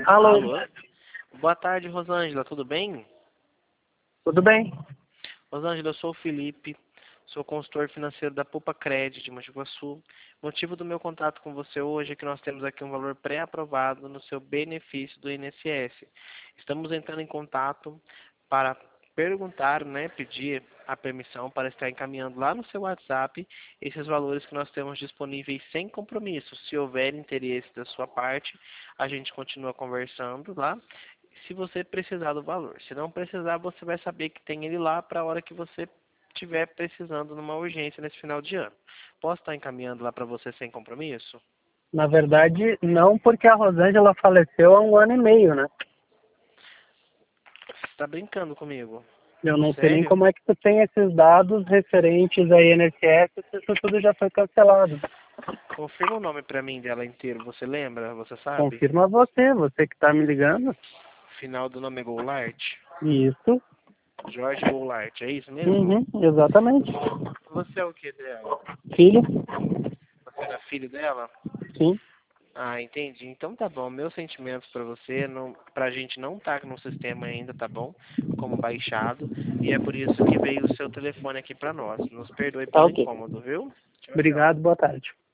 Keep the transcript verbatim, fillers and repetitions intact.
Alô. Alô. Boa tarde, Rosângela. Tudo bem? Tudo bem? Rosângela, eu sou o Felipe. Sou consultor financeiro da Poupa Credit de Mogi Guaçu. O motivo do meu contato com você hoje é que nós temos aqui um valor pré-aprovado no seu benefício do I N S S. Estamos entrando em contato para perguntar, né, pedir a permissão para estar encaminhando lá no seu WhatsApp esses valores que nós temos disponíveis sem compromisso. Se houver interesse da sua parte, a gente continua conversando lá. Se você precisar do valor. Se não precisar, você vai saber que tem ele lá para a hora que você estiver precisando numa urgência nesse final de ano. Posso estar encaminhando lá para você sem compromisso? Na verdade, não, porque a Rosângela faleceu há um ano e meio, né? Você está brincando comigo? Eu não sei nem Sério? como é que tu tem esses dados referentes a I N S S, se isso tudo já foi cancelado. Confirma o nome para mim dela inteiro. Você lembra? Você sabe? Confirma você, você que tá me ligando. Final do nome é Goulart? Isso. Jorge Goulart, é isso mesmo? Uhum, exatamente. Você é o que dela? Filho? Você era filho dela? Sim. Ah, entendi. Então tá bom. Meus sentimentos pra você, não, pra gente não tá no sistema ainda, tá bom? Como baixado. E é por isso que veio o seu telefone aqui pra nós. Nos perdoe Tá pelo ok. incômodo, viu? Tchau, tchau. Obrigado, boa tarde.